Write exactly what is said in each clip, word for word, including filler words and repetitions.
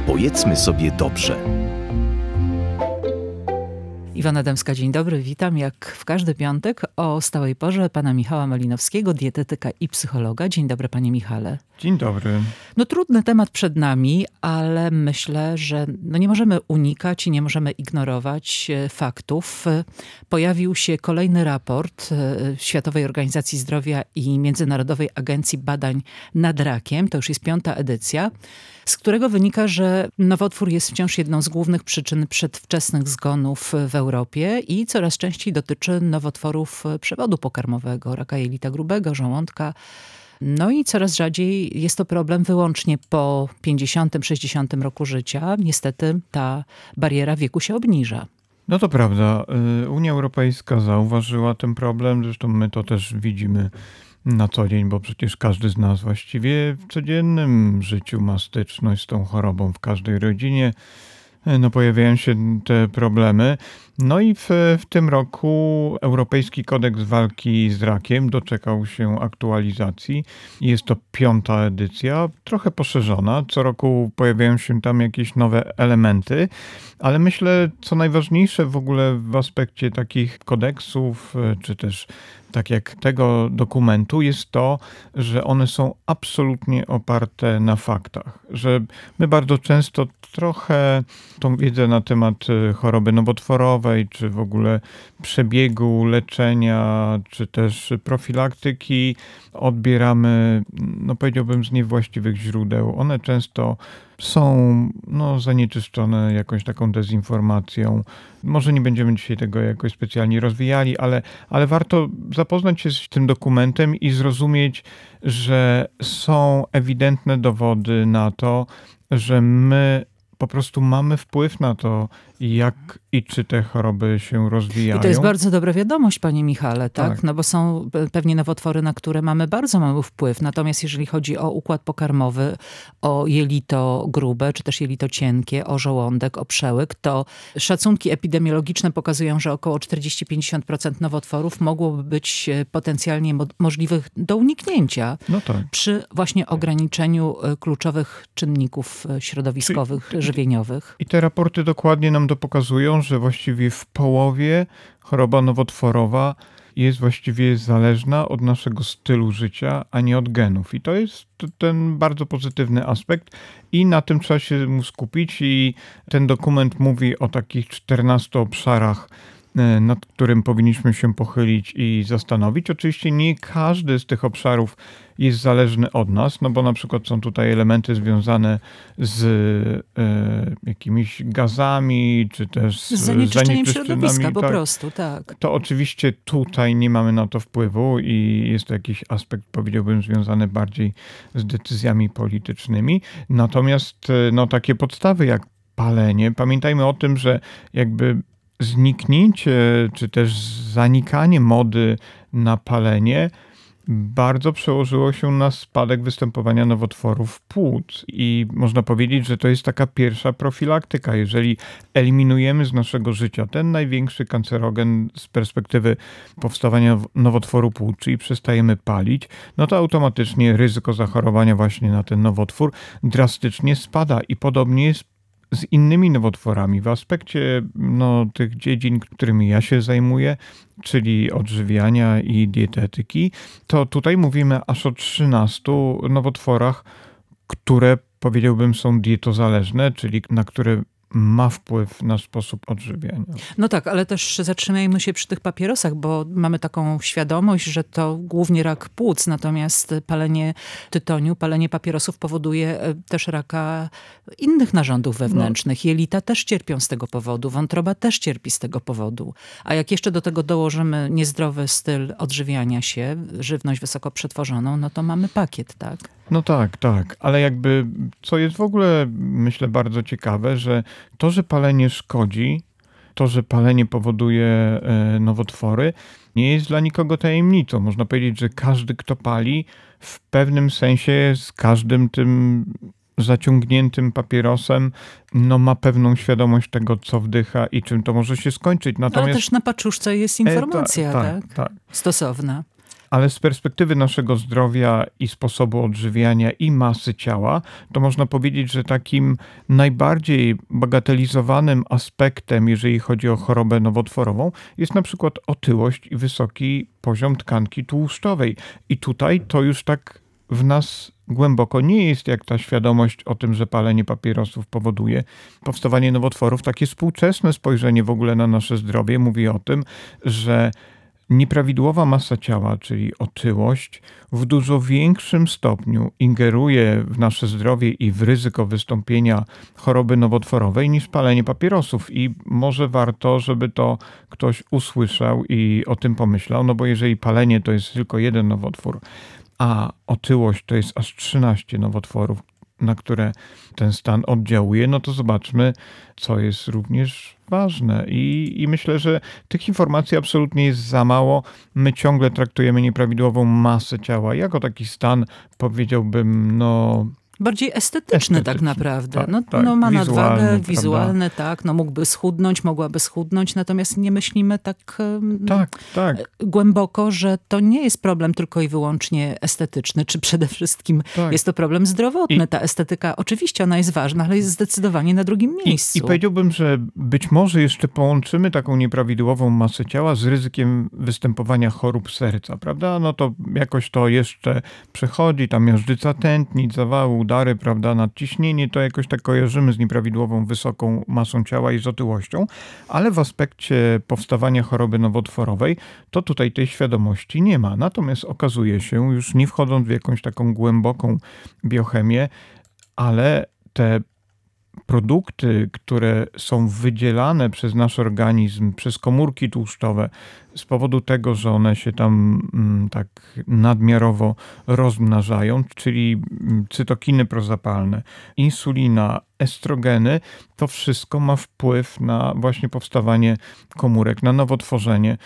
Powiedzmy sobie dobrze. Iwona Dębska, dzień dobry, witam jak w każdy piątek o stałej porze pana Michała Malinowskiego, dietetyka i psychologa. Dzień dobry, panie Michale. Dzień dobry. No trudny temat przed nami, ale myślę, że no nie możemy unikać i nie możemy ignorować faktów. Pojawił się kolejny raport Światowej Organizacji Zdrowia i Międzynarodowej Agencji Badań nad Rakiem. To już jest piąta edycja, z którego wynika, że nowotwór jest wciąż jedną z głównych przyczyn przedwczesnych zgonów w Europie i coraz częściej dotyczy nowotworów przewodu pokarmowego, raka jelita grubego, żołądka. No i coraz rzadziej jest to problem wyłącznie po pięćdziesiątym, sześćdziesiątym roku życia. Niestety ta bariera wieku się obniża. No to prawda. Unia Europejska zauważyła ten problem. Zresztą my to też widzimy na co dzień, bo przecież każdy z nas właściwie w codziennym życiu ma styczność z tą chorobą. W każdej rodzinie no, pojawiają się te problemy. No i w, w tym roku Europejski Kodeks Walki z Rakiem doczekał się aktualizacji. Jest to piąta edycja, trochę poszerzona. Co roku pojawiają się tam jakieś nowe elementy, ale myślę, co najważniejsze w ogóle w aspekcie takich kodeksów, czy też tak jak tego dokumentu, jest to, że one są absolutnie oparte na faktach. Że my bardzo często trochę tą wiedzę na temat choroby nowotworowej, czy w ogóle przebiegu leczenia, czy też profilaktyki odbieramy, no powiedziałbym, z niewłaściwych źródeł. One często są no, zanieczyszczone jakąś taką dezinformacją. Może nie będziemy dzisiaj tego jakoś specjalnie rozwijali, ale, ale warto zapoznać się z tym dokumentem i zrozumieć, że są ewidentne dowody na to, że my po prostu mamy wpływ na to, jak i czy te choroby się rozwijają. I to jest bardzo dobra wiadomość, panie Michale, tak? Tak. No bo są pewnie nowotwory, na które mamy bardzo mały wpływ. Natomiast jeżeli chodzi o układ pokarmowy, o jelito grube, czy też jelito cienkie, o żołądek, o przełyk, to szacunki epidemiologiczne pokazują, że około czterdzieści do pięćdziesięciu procent nowotworów mogłoby być potencjalnie mo- możliwych do uniknięcia. No tak. Przy właśnie ograniczeniu kluczowych czynników środowiskowych, Czyli, żywieniowych. I te raporty dokładnie nam to pokazują, że właściwie w połowie choroba nowotworowa jest właściwie zależna od naszego stylu życia, a nie od genów. I to jest ten bardzo pozytywny aspekt i na tym trzeba się mu skupić. I ten dokument mówi o takich czternastu obszarach, nad którym powinniśmy się pochylić i zastanowić. Oczywiście nie każdy z tych obszarów jest zależny od nas, no bo na przykład są tutaj elementy związane z e, jakimiś gazami, czy też z, z zanieczyszczeniem zanieczyszczeniami, środowiska, po tak. prostu, tak. To oczywiście tutaj nie mamy na to wpływu i jest to jakiś aspekt, powiedziałbym, związany bardziej z decyzjami politycznymi. Natomiast no, takie podstawy jak palenie, pamiętajmy o tym, że jakby zniknięcie, czy też zanikanie mody na palenie bardzo przełożyło się na spadek występowania nowotworów płuc. I można powiedzieć, że to jest taka pierwsza profilaktyka. Jeżeli eliminujemy z naszego życia ten największy kancerogen z perspektywy powstawania nowotworu płuc, czyli przestajemy palić, no to automatycznie ryzyko zachorowania właśnie na ten nowotwór drastycznie spada. I podobnie jest z innymi nowotworami. W aspekcie no, tych dziedzin, którymi ja się zajmuję, czyli odżywiania i dietetyki, to tutaj mówimy aż o trzynastu nowotworach, które powiedziałbym są dietozależne, czyli na które ma wpływ na sposób odżywiania. No tak, ale też zatrzymajmy się przy tych papierosach, bo mamy taką świadomość, że to głównie rak płuc, natomiast palenie tytoniu, palenie papierosów powoduje też raka innych narządów wewnętrznych. Jelita też cierpią z tego powodu, wątroba też cierpi z tego powodu. A jak jeszcze do tego dołożymy niezdrowy styl odżywiania się, żywność wysoko przetworzoną, no to mamy pakiet, tak? No tak, tak, ale jakby co jest w ogóle myślę bardzo ciekawe, że to, że palenie szkodzi, to, że palenie powoduje nowotwory, nie jest dla nikogo tajemnicą. Można powiedzieć, że każdy, kto pali, w pewnym sensie z każdym tym zaciągniętym papierosem, no ma pewną świadomość tego, co wdycha i czym to może się skończyć. Natomiast... Ale też na paczuszce jest informacja, e, ta, tak, tak, tak. stosowna. ale z perspektywy naszego zdrowia i sposobu odżywiania i masy ciała, to można powiedzieć, że takim najbardziej bagatelizowanym aspektem, jeżeli chodzi o chorobę nowotworową, jest na przykład otyłość i wysoki poziom tkanki tłuszczowej. I tutaj to już tak w nas głęboko nie jest jak ta świadomość o tym, że palenie papierosów powoduje powstawanie nowotworów. Takie współczesne spojrzenie w ogóle na nasze zdrowie mówi o tym, że nieprawidłowa masa ciała, czyli otyłość, w dużo większym stopniu ingeruje w nasze zdrowie i w ryzyko wystąpienia choroby nowotworowej niż palenie papierosów. I może warto, żeby to ktoś usłyszał i o tym pomyślał, no bo jeżeli palenie to jest tylko jeden nowotwór, a otyłość to jest aż trzynaście nowotworów, na które ten stan oddziałuje, no to zobaczmy, co jest również ważne. I, I myślę, że tych informacji absolutnie jest za mało. My ciągle traktujemy nieprawidłową masę ciała jako taki stan, powiedziałbym, no... Bardziej estetyczny, estetyczny tak naprawdę. Tak, no, tak, no ma nadwagę, prawda? wizualny, tak, no mógłby schudnąć, mogłaby schudnąć, natomiast nie myślimy tak, tak, tak. głęboko, że to nie jest problem tylko i wyłącznie estetyczny, czy przede wszystkim tak. jest to problem zdrowotny. I, Ta estetyka, oczywiście ona jest ważna, ale jest zdecydowanie na drugim miejscu. I, I powiedziałbym, że być może jeszcze połączymy taką nieprawidłową masę ciała z ryzykiem występowania chorób serca, prawda? No to jakoś to jeszcze przechodzi, ta miażdżyca tętnic, zawału, udary, prawda, nadciśnienie, to jakoś tak kojarzymy z nieprawidłową wysoką masą ciała i z otyłością, ale w aspekcie powstawania choroby nowotworowej, to tutaj tej świadomości nie ma. Natomiast okazuje się, już nie wchodząc w jakąś taką głęboką biochemię, ale te produkty, które są wydzielane przez nasz organizm, przez komórki tłuszczowe, z powodu tego, że one się tam mm, tak nadmiarowo rozmnażają, czyli cytokiny prozapalne, insulina, estrogeny, to wszystko ma wpływ na właśnie powstawanie komórek, na nowotworzenie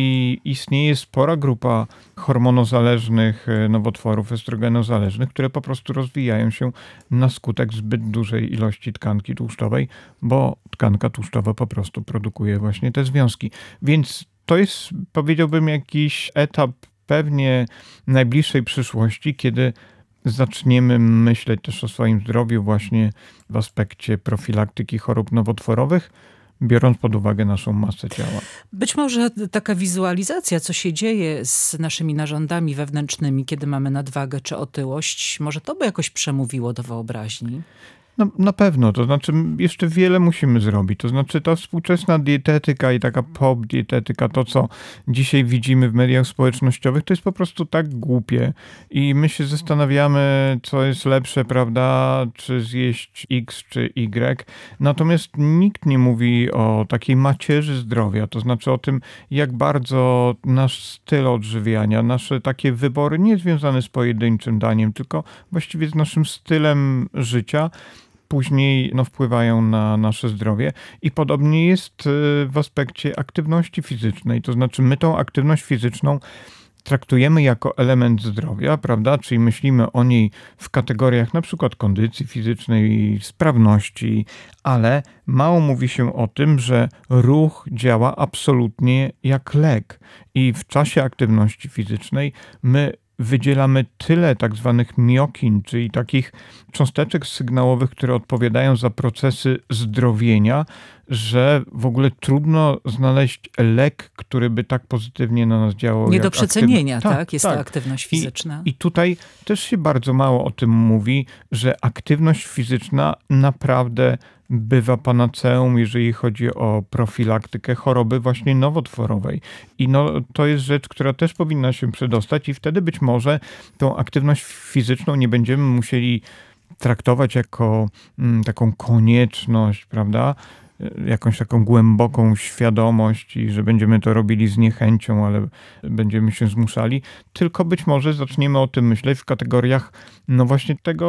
i istnieje spora grupa hormonozależnych nowotworów, estrogenozależnych, które po prostu rozwijają się na skutek zbyt dużej ilości tkanki tłuszczowej, bo tkanka tłuszczowa po prostu produkuje właśnie te związki. Więc to jest, powiedziałbym, jakiś etap pewnie najbliższej przyszłości, kiedy zaczniemy myśleć też o swoim zdrowiu właśnie w aspekcie profilaktyki chorób nowotworowych, biorąc pod uwagę naszą masę ciała. Być może taka wizualizacja, co się dzieje z naszymi narządami wewnętrznymi, kiedy mamy nadwagę czy otyłość, może to by jakoś przemówiło do wyobraźni? No, na pewno, to znaczy jeszcze wiele musimy zrobić. To znaczy ta współczesna dietetyka i taka pop-dietetyka, to co dzisiaj widzimy w mediach społecznościowych, to jest po prostu tak głupie. I my się zastanawiamy, co jest lepsze, prawda, czy zjeść X czy Y. Natomiast nikt nie mówi o takiej macierzy zdrowia, to znaczy o tym, jak bardzo nasz styl odżywiania, nasze takie wybory nie związane z pojedynczym daniem, tylko właściwie z naszym stylem życia, później no, wpływają na nasze zdrowie. I podobnie jest w aspekcie aktywności fizycznej. To znaczy my tą aktywność fizyczną traktujemy jako element zdrowia, prawda? Czyli myślimy o niej w kategoriach na przykład kondycji fizycznej, sprawności, ale mało mówi się o tym, że ruch działa absolutnie jak lek. I w czasie aktywności fizycznej my wydzielamy tyle tak zwanych miokin, czyli takich cząsteczek sygnałowych, które odpowiadają za procesy zdrowienia, że w ogóle trudno znaleźć lek, który by tak pozytywnie na nas działał. Nie do przecenienia, aktywna... tak, tak? Jest tak. to aktywność fizyczna. I, I tutaj też się bardzo mało o tym mówi, że aktywność fizyczna naprawdę bywa panaceum, jeżeli chodzi o profilaktykę choroby właśnie nowotworowej. I no, to jest rzecz, która też powinna się przedostać i wtedy być może tą aktywność fizyczną nie będziemy musieli traktować jako mm, taką konieczność, prawda? Jakąś taką głęboką świadomość i że będziemy to robili z niechęcią, ale będziemy się zmuszali, tylko być może zaczniemy o tym myśleć w kategoriach no właśnie tego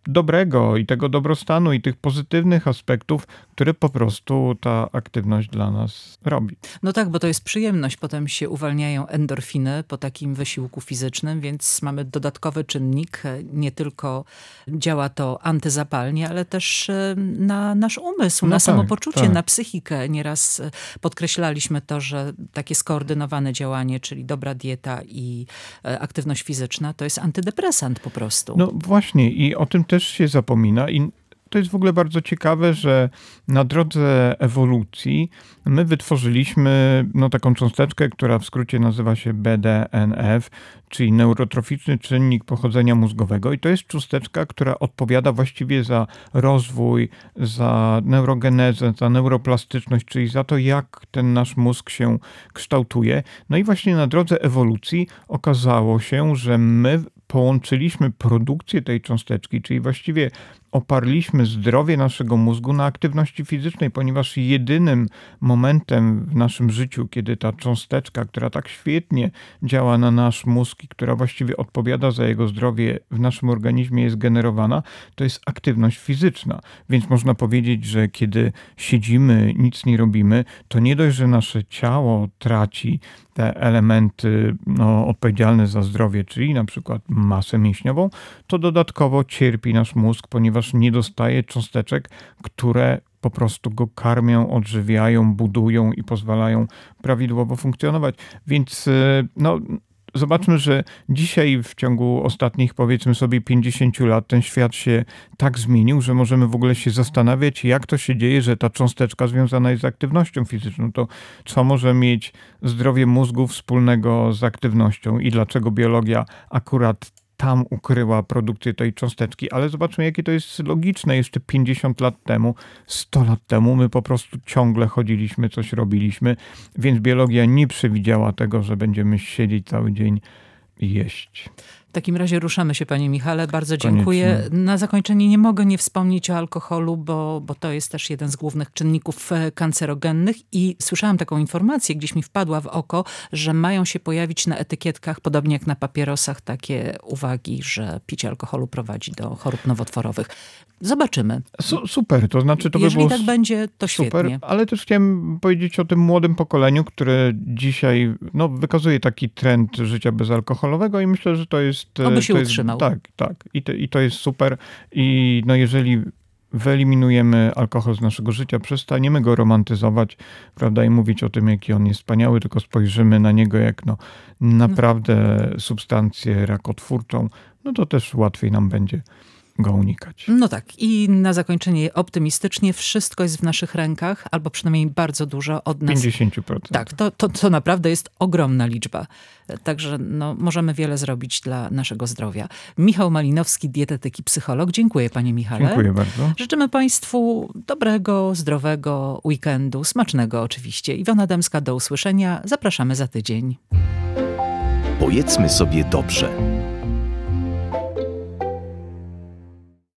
dobrego i tego dobrostanu i tych pozytywnych aspektów, które po prostu ta aktywność dla nas robi. No tak, bo to jest przyjemność. Potem się uwalniają endorfiny po takim wysiłku fizycznym, więc mamy dodatkowy czynnik. Nie tylko działa to antyzapalnie, ale też na nasz umysł, No na tak, samopoczucie, tak. na psychikę. Nieraz podkreślaliśmy to, że takie skoordynowane działanie, czyli dobra dieta i aktywność fizyczna, to jest antydepresant po prostu. No właśnie i o tym też się zapomina i to jest w ogóle bardzo ciekawe, że na drodze ewolucji my wytworzyliśmy no, taką cząsteczkę, która w skrócie nazywa się B D N F, czyli neurotroficzny czynnik pochodzenia mózgowego i to jest cząsteczka, która odpowiada właściwie za rozwój, za neurogenezę, za neuroplastyczność, czyli za to, jak ten nasz mózg się kształtuje. No i właśnie na drodze ewolucji okazało się, że my połączyliśmy produkcję tej cząsteczki, czyli właściwie oparliśmy zdrowie naszego mózgu na aktywności fizycznej, ponieważ jedynym momentem w naszym życiu, kiedy ta cząsteczka, która tak świetnie działa na nasz mózg i która właściwie odpowiada za jego zdrowie w naszym organizmie jest generowana, to jest aktywność fizyczna. Więc można powiedzieć, że kiedy siedzimy, nic nie robimy, to nie dość, że nasze ciało traci te elementy no, odpowiedzialne za zdrowie, czyli na przykład masę mięśniową, to dodatkowo cierpi nasz mózg, ponieważ nie dostaje cząsteczek, które po prostu go karmią, odżywiają, budują i pozwalają prawidłowo funkcjonować. Więc no, zobaczmy, że dzisiaj w ciągu ostatnich powiedzmy sobie pięćdziesięciu lat ten świat się tak zmienił, że możemy w ogóle się zastanawiać, jak to się dzieje, że ta cząsteczka związana jest z aktywnością fizyczną. To co może mieć zdrowie mózgu wspólnego z aktywnością i dlaczego biologia akurat tam ukryła produkcję tej cząsteczki, ale zobaczmy, jakie to jest logiczne. Jeszcze pięćdziesiąt lat temu, sto lat temu my po prostu ciągle chodziliśmy, coś robiliśmy, więc biologia nie przewidziała tego, że będziemy siedzieć cały dzień i jeść. W takim razie ruszamy się, panie Michale. Bardzo Koniecznie. dziękuję. Na zakończenie nie mogę nie wspomnieć o alkoholu, bo, bo to jest też jeden z głównych czynników kancerogennych i słyszałam taką informację, gdzieś mi wpadła w oko, że mają się pojawić na etykietkach, podobnie jak na papierosach, takie uwagi, że picie alkoholu prowadzi do chorób nowotworowych. Zobaczymy. Su- super, to znaczy to Jeżeli by było tak będzie, to super, świetnie. ale też chciałem powiedzieć o tym młodym pokoleniu, które dzisiaj no, wykazuje taki trend życia bezalkoholowego i myślę, że to jest... Oby się to jest, utrzymał. Tak, tak. I to, I to jest super. I no, jeżeli wyeliminujemy alkohol z naszego życia, przestaniemy go romantyzować, prawda, i mówić o tym, jaki on jest wspaniały, tylko spojrzymy na niego jak no, naprawdę substancję rakotwórczą, no to też łatwiej nam będzie go unikać. No tak. I na zakończenie optymistycznie wszystko jest w naszych rękach, albo przynajmniej bardzo dużo od nas. pięćdziesiąt procent. Tak, to, to, to naprawdę jest ogromna liczba. Także no, możemy wiele zrobić dla naszego zdrowia. Michał Malinowski, dietetyk i psycholog. Dziękuję, panie Michale. Dziękuję bardzo. Życzymy państwu dobrego, zdrowego weekendu, smacznego oczywiście. Iwona Dębska, do usłyszenia. Zapraszamy za tydzień. Powiedzmy sobie dobrze.